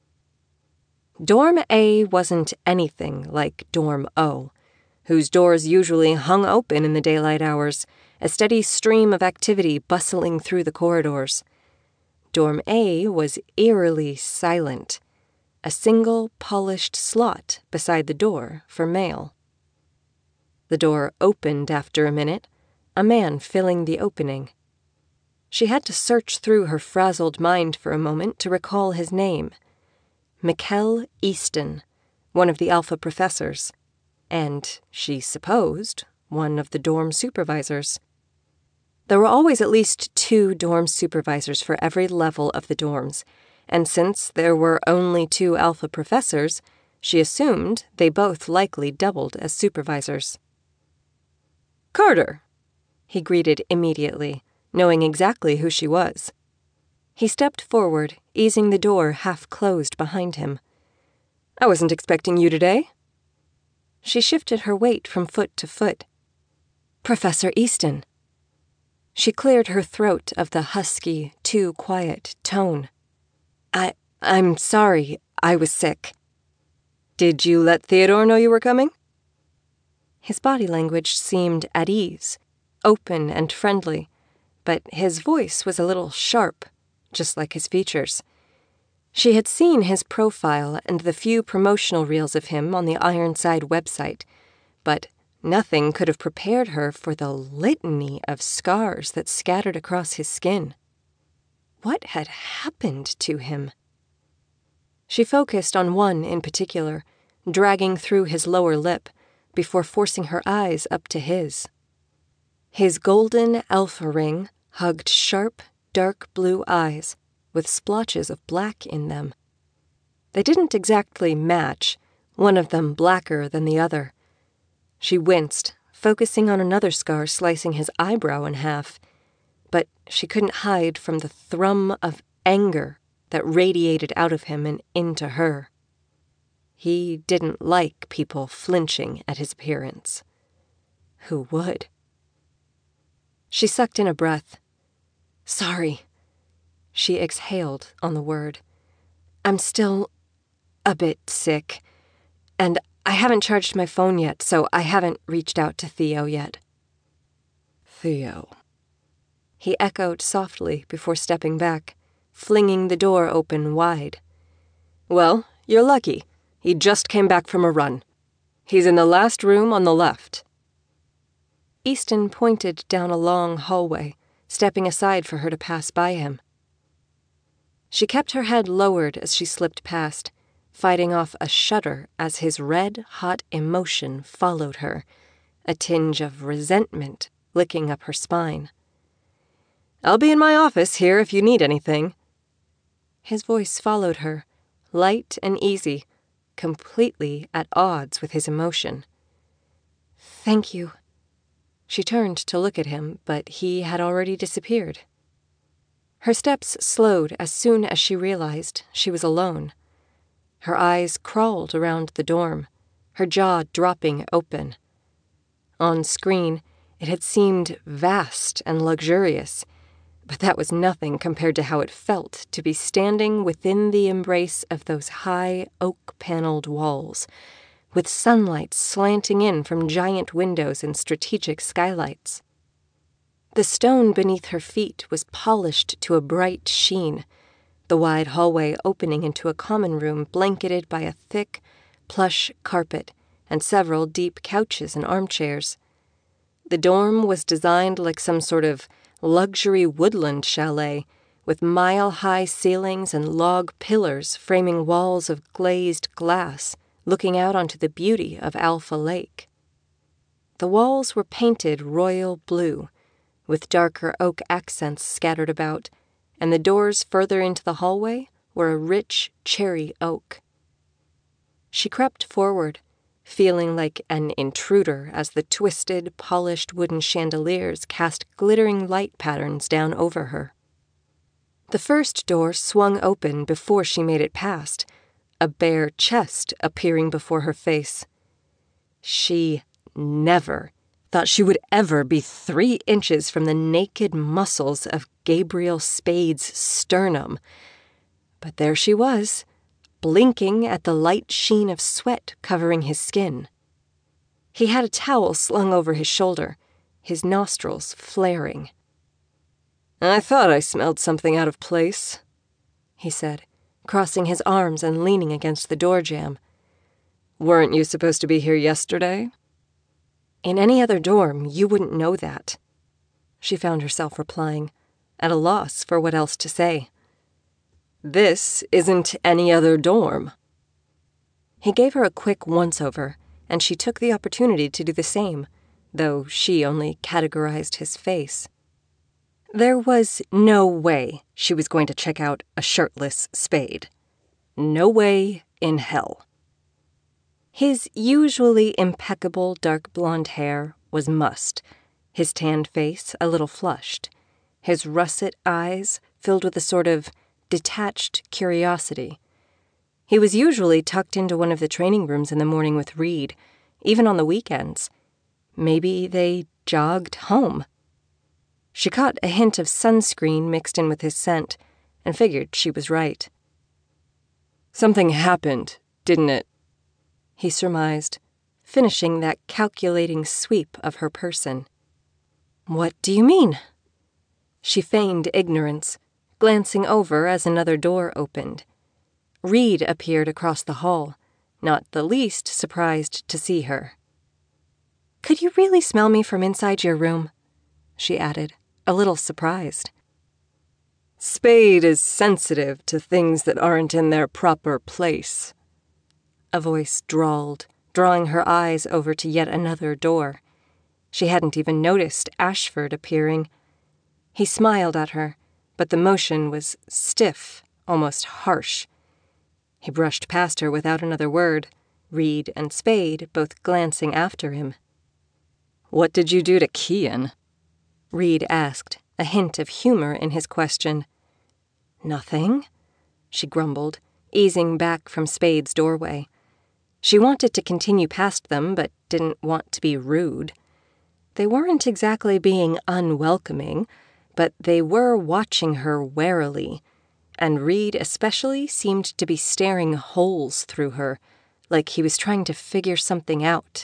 Dorm A wasn't anything like Dorm O, whose doors usually hung open in the daylight hours, a steady stream of activity bustling through the corridors. Dorm A was eerily silent, a single polished slot beside the door for mail. The door opened after a minute, a man filling the opening. She had to search through her frazzled mind for a moment to recall his name. Mikkel Easton, one of the Alpha professors, and, she supposed, one of the dorm supervisors. There were always at least 2 dorm supervisors for every level of the dorms, and since there were only 2 Alpha professors, she assumed they both likely doubled as supervisors. "Carter," he greeted immediately, knowing exactly who she was. He stepped forward, easing the door half-closed behind him. "I wasn't expecting you today." She shifted her weight from foot to foot. "Professor Easton." She cleared her throat of the husky, too quiet tone. I'm sorry, I was sick." "Did you let Theodore know you were coming?" His body language seemed at ease, open and friendly, but his voice was a little sharp, just like his features. She had seen his profile and the few promotional reels of him on the Ironside website, but nothing could have prepared her for the litany of scars that scattered across his skin. What had happened to him? She focused on one in particular, dragging through his lower lip, before forcing her eyes up to his. His golden alpha ring hugged sharp, dark blue eyes, with splotches of black in them. They didn't exactly match, one of them blacker than the other. She winced, focusing on another scar slicing his eyebrow in half, but she couldn't hide from the thrum of anger that radiated out of him and into her. He didn't like people flinching at his appearance. Who would? She sucked in a breath. Sorry. She exhaled on the word. I'm still a bit sick, and I haven't charged my phone yet, so I haven't reached out to Theo yet.
Theo.
He echoed softly before stepping back, flinging the door open wide. Well, you're lucky. He just came back from a run. He's in the last room on the left. Easton pointed down a long hallway, stepping aside for her to pass by him. She kept her head lowered as she slipped past, fighting off a shudder as his red-hot emotion followed her, a tinge of resentment licking up her spine. I'll be in my office here if you need anything. His voice followed her, light and easy, completely at odds with his emotion. Thank you. She turned to look at him, but he had already disappeared. Her steps slowed as soon as she realized she was alone. Her eyes crawled around the dorm, her jaw dropping open. On screen, it had seemed vast and luxurious, but that was nothing compared to how it felt to be standing within the embrace of those high oak-paneled walls, with sunlight slanting in from giant windows and strategic skylights. The stone beneath her feet was polished to a bright sheen, the wide hallway opening into a common room blanketed by a thick, plush carpet and several deep couches and armchairs. The dorm was designed like some sort of luxury woodland chalet, with mile-high ceilings and log pillars framing walls of glazed glass, looking out onto the beauty of Alpha Lake. The walls were painted royal blue, with darker oak accents scattered about, and the doors further into the hallway were a rich cherry oak. She crept forward, feeling like an intruder as the twisted, polished wooden chandeliers cast glittering light patterns down over her. The first door swung open before she made it past, a bare chest appearing before her face. She never thought she would ever be 3 inches from the naked muscles of Gabriel Spade's sternum. But there she was, blinking at the light sheen of sweat covering his skin. He had a towel slung over his shoulder, his nostrils flaring. I thought I smelled something out of place, he said, crossing his arms and leaning against the door jamb. Weren't you supposed to be here yesterday? In any other dorm, you wouldn't know that, she found herself replying, at a loss for what else to say. This isn't any other dorm. He gave her a quick once-over, and she took the opportunity to do the same, though she only categorized his face. There was no way she was going to check out a shirtless Spade. No way in hell. His usually impeccable dark blonde hair was mussed, his tanned face a little flushed, his russet eyes filled with a sort of detached curiosity. He was usually tucked into one of the training rooms in the morning with Reed, even on the weekends. Maybe they jogged home. She caught a hint of sunscreen mixed in with his scent, and figured she was right. Something happened, didn't it? He surmised, finishing that calculating sweep of her person. What do you mean? She feigned ignorance, glancing over as another door opened. Reed appeared across the hall, not the least surprised to see her. Could you really smell me from inside your room? She added, a little surprised. Spade is sensitive to things that aren't in their proper place. A voice drawled, drawing her eyes over to yet another door. She hadn't even noticed Ashford appearing. He smiled at her, but the motion was stiff, almost harsh. He brushed past her without another word, Reed and Spade both glancing after him.
"What did you do to Kian?"
Reed asked, a hint of humor in his question. "Nothing," she grumbled, easing back from Spade's doorway. She wanted to continue past them, but didn't want to be rude. They weren't exactly being unwelcoming, but they were watching her warily, and Reed especially seemed to be staring holes through her, like he was trying to figure something out.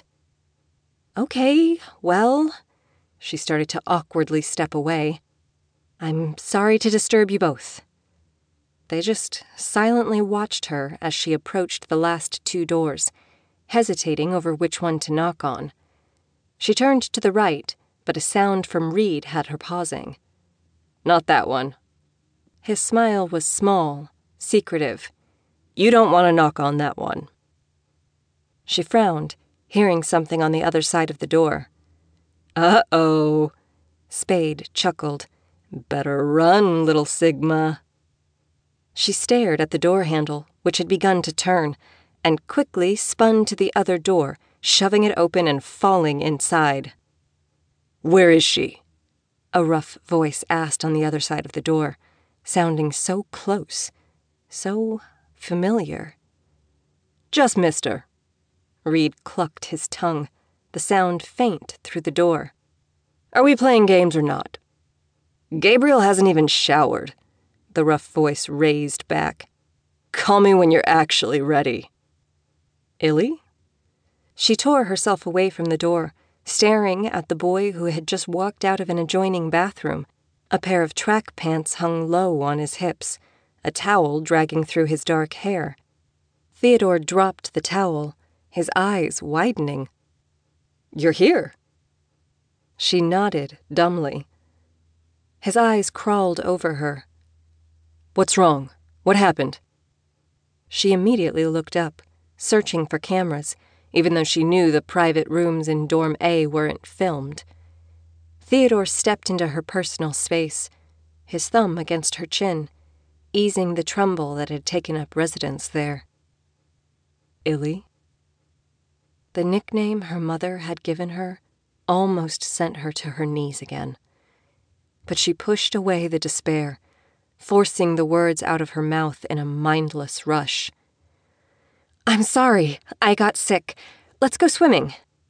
"Okay, well," she started to awkwardly step away. "I'm sorry to disturb you both." They just silently watched her as she approached the last 2 doors, hesitating over which one to knock on. She turned to the right, but a sound from Reed had her pausing.
"Not that one."
His smile was small, secretive.
"You don't want to knock on that one."
She frowned, hearing something on the other side of the door.
"Uh-oh,"
Spade chuckled.
"Better run, little Sigma."
She stared at the door handle, which had begun to turn, and quickly spun to the other door, shoving it open and falling inside.
"Where is she?"
a rough voice asked on the other side of the door, sounding so close, so familiar.
"Just missed her."
Reed clucked his tongue, the sound faint through the door.
"Are we playing games or not?" "Gabriel hasn't even showered," the rough voice raised back. "Call me when you're actually ready."
"Illy?" She tore herself away from the door, staring at the boy who had just walked out of an adjoining bathroom. A pair of track pants hung low on his hips, a towel dragging through his dark hair. Theodore dropped the towel, his eyes widening.
"You're here."
She nodded dumbly. His eyes crawled over her.
"What's wrong? What happened?"
She immediately looked up, searching for cameras, even though she knew the private rooms in Dorm A weren't filmed. Theodore stepped into her personal space, his thumb against her chin, easing the tremble that had taken up residence there.
"Illy?"
The nickname her mother had given her almost sent her to her knees again. But she pushed away the despair, forcing the words out of her mouth in a mindless rush. "I'm sorry. I got sick. Let's go swimming."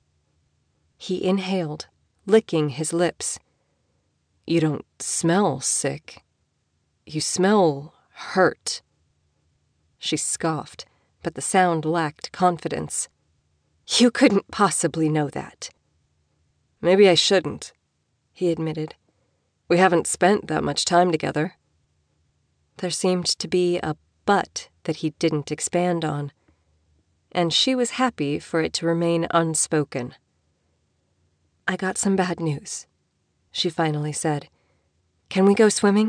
He inhaled, licking his lips.
"You don't smell sick. You smell hurt."
She scoffed, but the sound lacked confidence. "You couldn't possibly know that."
"Maybe I shouldn't,"
he admitted.
"We haven't spent that much time together."
There seemed to be a but that he didn't expand on, and she was happy for it to remain unspoken. "I got some bad news," she finally said. "Can we go swimming?"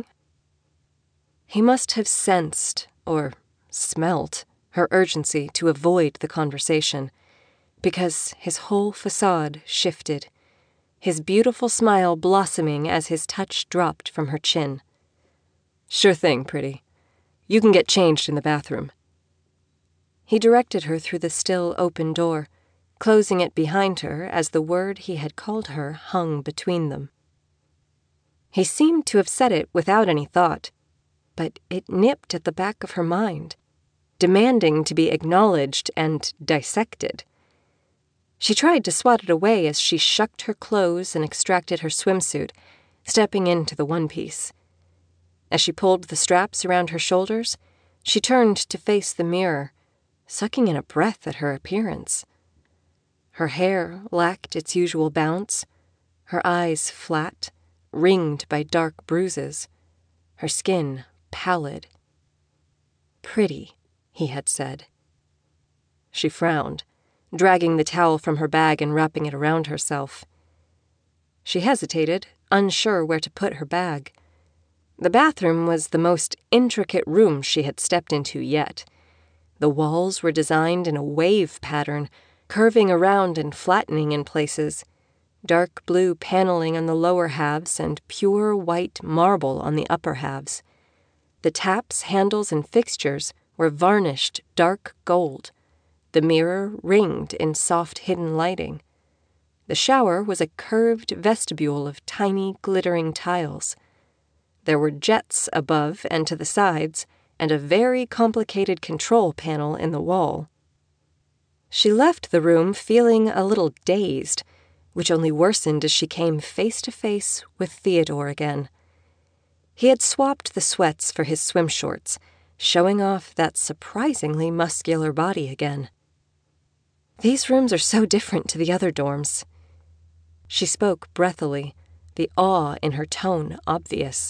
He must have sensed, or smelt, her urgency to avoid the conversation, because his whole facade shifted, his beautiful smile blossoming as his touch dropped from her chin.
"Sure thing, pretty. You can get changed in the bathroom."
He directed her through the still open door, closing it behind her as the word he had called her hung between them. He seemed to have said it without any thought, but it nipped at the back of her mind, demanding to be acknowledged and dissected. She tried to swat it away as she shucked her clothes and extracted her swimsuit, stepping into the one-piece. As she pulled the straps around her shoulders, she turned to face the mirror, sucking in a breath at her appearance. Her hair lacked its usual bounce, her eyes flat, ringed by dark bruises, her skin pallid. "Pretty," he had said. She frowned, dragging the towel from her bag and wrapping it around herself. She hesitated, unsure where to put her bag. The bathroom was the most intricate room she had stepped into yet. The walls were designed in a wave pattern, curving around and flattening in places. dark blue paneling on the lower halves and pure white marble on the upper halves. The taps, handles, and fixtures were varnished dark gold. The mirror ringed in soft hidden lighting. The shower was a curved vestibule of tiny, glittering tiles. There were jets above and to the sides, and a very complicated control panel in the wall. She left the room feeling a little dazed, which only worsened as she came face to face with Theodore again. He had swapped the sweats for his swim shorts, showing off that surprisingly muscular body again. "These rooms are so different to the other dorms." She spoke breathily, the awe in her tone obvious.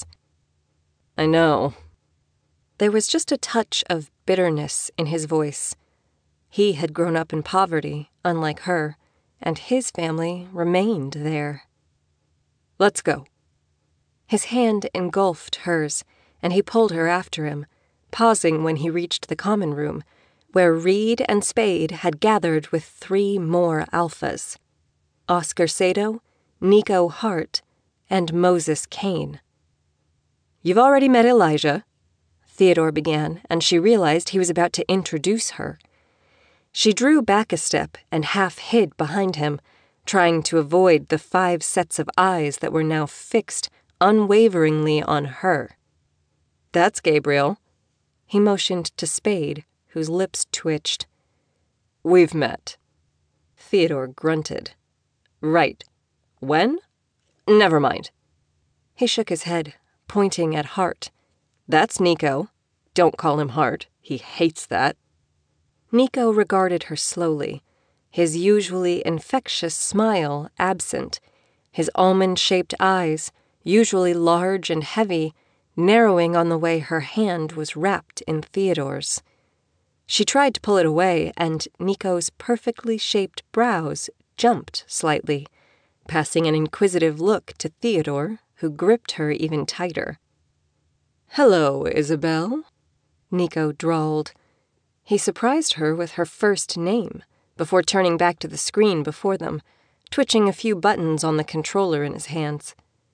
"I know." There was just a touch of bitterness in his voice. He had grown up in poverty, unlike her, and his family remained there. "Let's go." His hand engulfed hers, and he pulled her after him, pausing when he reached the common room, where Reed and Spade had gathered with 3 more alphas: Oscar Sato, Nico Hart, and Moses Kane. "You've already met Elijah," Theodore began, and she realized he was about to introduce her. She drew back a step and half hid behind him, trying to avoid the 5 sets of eyes that were now fixed unwaveringly on her. "That's Gabriel." He motioned to Spade, whose lips twitched. "We've met." Theodore grunted. "Right. When? Never mind." He shook his head, pointing at Hart. "That's Nico. Don't call him Hart. He hates that." Nico regarded her slowly, his usually infectious smile absent, his almond-shaped eyes, usually large and heavy, narrowing on the way her hand was wrapped in Theodore's. She tried to pull it away, and Nico's perfectly shaped brows jumped slightly, passing an inquisitive look to Theodore, who gripped her even tighter. "Hello, Isabel," Nico drawled. He surprised her with her first name, before turning back to the screen before them, twitching a few buttons on the controller in his hands.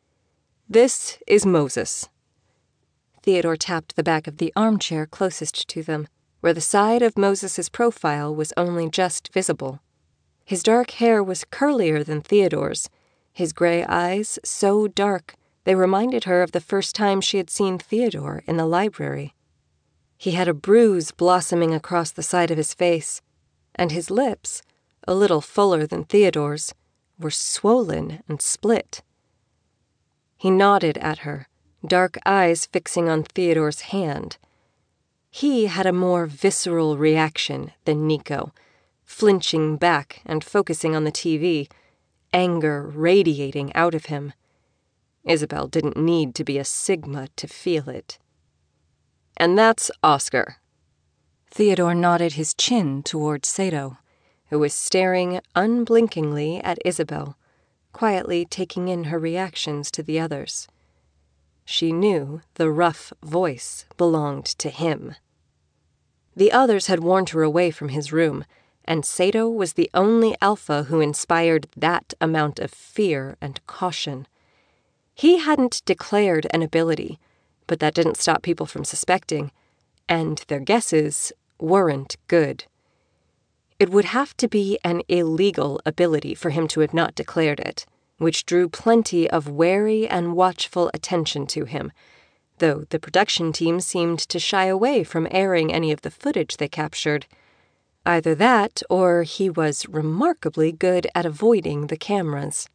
"This is Moses." Theodore tapped the back of the armchair closest to them, where the side of Moses's profile was only just visible. His dark hair was curlier than Theodore's, his gray eyes so dark they reminded her of the first time she had seen Theodore in the library. He had a bruise blossoming across the side of his face, and his lips, a little fuller than Theodore's, were swollen and split. He nodded at her, dark eyes fixing on Theodore's hand. He had a more visceral reaction than Nico, flinching back and focusing on the TV, anger radiating out of him. Isabel didn't need to be a Sigma to feel it. "And that's Oscar." Theodore nodded his chin toward Sato, who was staring unblinkingly at Isabel, quietly taking in her reactions to the others. She knew the rough voice belonged to him. The others had warned her away from his room, and Sato was the only alpha who inspired that amount of fear and caution. He hadn't declared an ability, but that didn't stop people from suspecting, and their guesses weren't good. It would have to be an illegal ability for him to have not declared it, which drew plenty of wary and watchful attention to him, though the production team seemed to shy away from airing any of the footage they captured. Either that, or he was remarkably good at avoiding the cameras.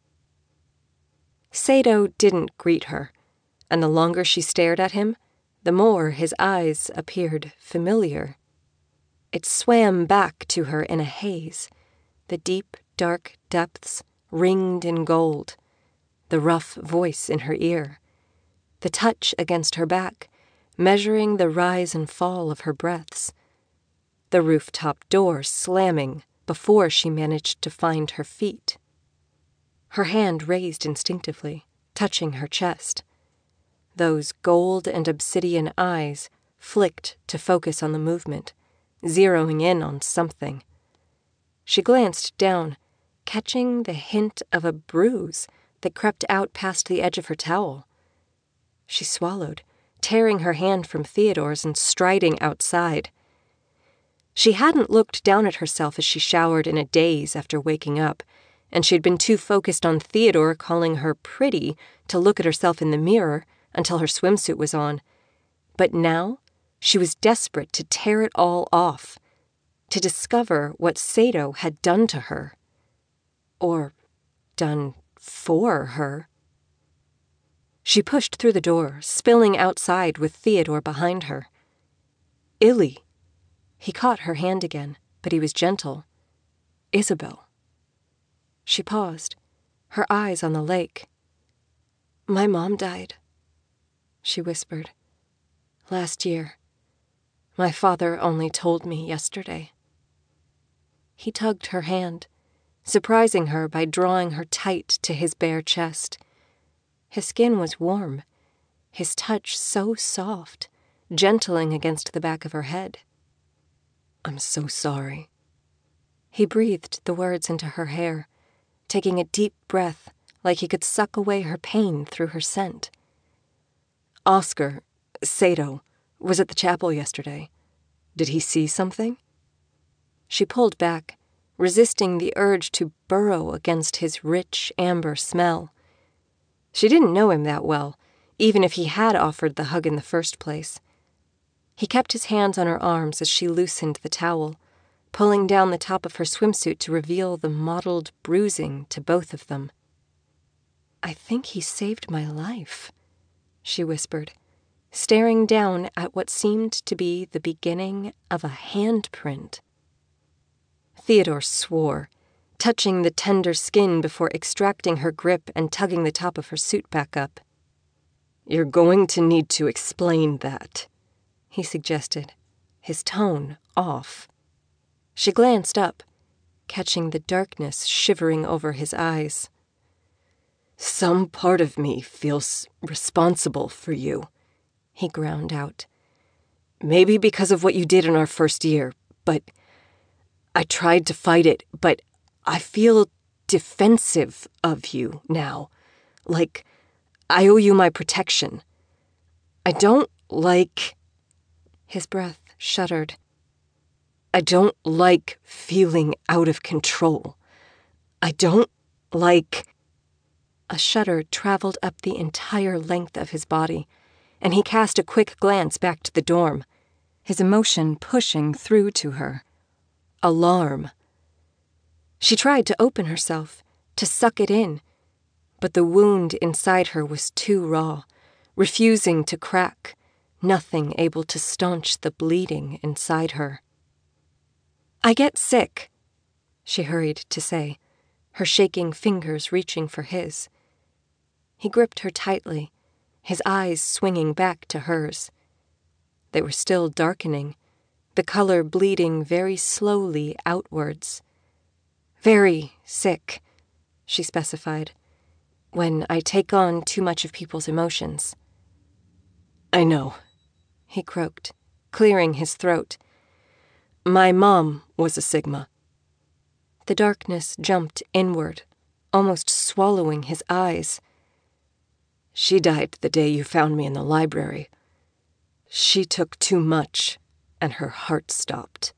Sato didn't greet her, and the longer she stared at him, the more his eyes appeared familiar. It swam back to her in a haze, the deep, dark depths ringed in gold, the rough voice in her ear, the touch against her back, measuring the rise and fall of her breaths, the rooftop door slamming before she managed to find her feet. Her hand raised instinctively, touching her chest. Those gold and obsidian eyes flicked to focus on the movement, zeroing in on something. She glanced down, catching the hint of a bruise that crept out past the edge of her towel. She swallowed, tearing her hand from Theodore's and striding outside. She hadn't looked down at herself as she showered in a daze after waking up, and she'd been too focused on Theodore calling her pretty to look at herself in the mirror until her swimsuit was on. But now, she was desperate to tear it all off, to discover what Sato had done to her. Or done for her. She pushed through the door, spilling outside with Theodore behind her. Illy. He caught her hand again, but he was gentle. Isabel. She paused, her eyes on the lake. My mom died, she whispered. Last year. My father only told me yesterday. He tugged her hand, surprising her by drawing her tight to his bare chest. His skin was warm, his touch so soft, gentling against the back of her head. I'm so sorry. He breathed the words into her hair, taking a deep breath like he could suck away her pain through her scent. Oscar, Sato, was at the chapel yesterday. Did he see something? She pulled back, resisting the urge to burrow against his rich amber smell. She didn't know him that well, even if he had offered the hug in the first place. He kept his hands on her arms as she loosened the towel, pulling down the top of her swimsuit to reveal the mottled bruising to both of them. I think he saved my life, she whispered, staring down at what seemed to be the beginning of a handprint. Theodore swore, touching the tender skin before extracting her grip and tugging the top of her suit back up. You're going to need to explain that, he suggested, his tone off. She glanced up, catching the darkness shivering over his eyes. Some part of me feels responsible for you, he ground out. Maybe because of what you did in our first year, but I tried to fight it, but I feel defensive of you now, like I owe you my protection. I don't like... His breath shuddered. I don't like feeling out of control. I don't like... A shudder traveled up the entire length of his body, and he cast a quick glance back to the dorm, his emotion pushing through to her. Alarm. She tried to open herself, to suck it in, but the wound inside her was too raw, refusing to crack, nothing able to staunch the bleeding inside her. I get sick, she hurried to say, her shaking fingers reaching for his. He gripped her tightly, his eyes swinging back to hers. They were still darkening, the color bleeding very slowly outwards. Very sick, she specified, when I take on too much of people's emotions. I know, he croaked, clearing his throat. My mom was a Sigma. The darkness jumped inward, almost swallowing his eyes. She died the day you found me in the library. She took too much, and her heart stopped.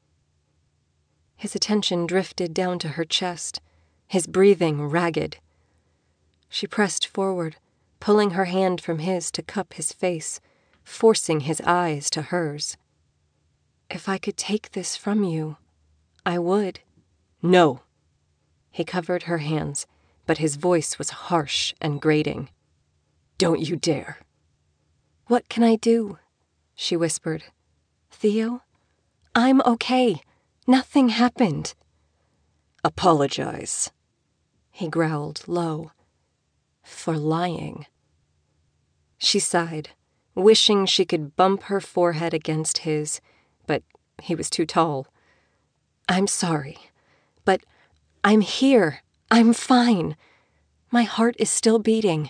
His attention drifted down to her chest, his breathing ragged. She pressed forward, pulling her hand from his to cup his face, forcing his eyes to hers. If I could take this from you, I would. No. He covered her hands, but his voice was harsh and grating. Don't you dare. What can I do? She whispered. Theo? I'm okay. Nothing happened. Apologize, he growled low. For lying. She sighed, wishing she could bump her forehead against his, but he was too tall. I'm sorry, but I'm here. I'm fine. My heart is still beating.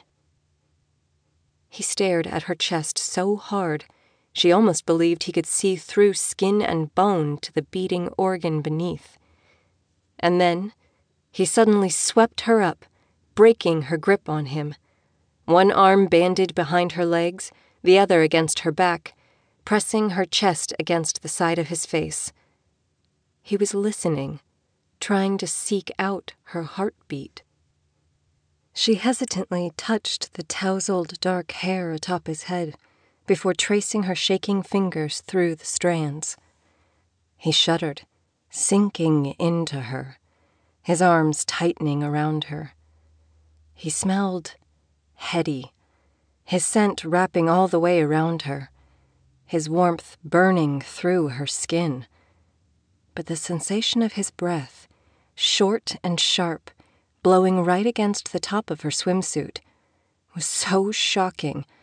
He stared at her chest so hard, she almost believed he could see through skin and bone to the beating organ beneath. And then, He suddenly swept her up, breaking her grip on him. One arm banded behind her legs, the other against her back, pressing her chest against the side of his face. He was listening, trying to seek out her heartbeat. She hesitantly touched the tousled dark hair atop his head before tracing her shaking fingers through the strands. He shuddered, sinking into her, his arms tightening around her. He smelled heady, his scent wrapping all the way around her, his warmth burning through her skin. But the sensation of his breath, short and sharp, blowing right against the top of her swimsuit, was so shocking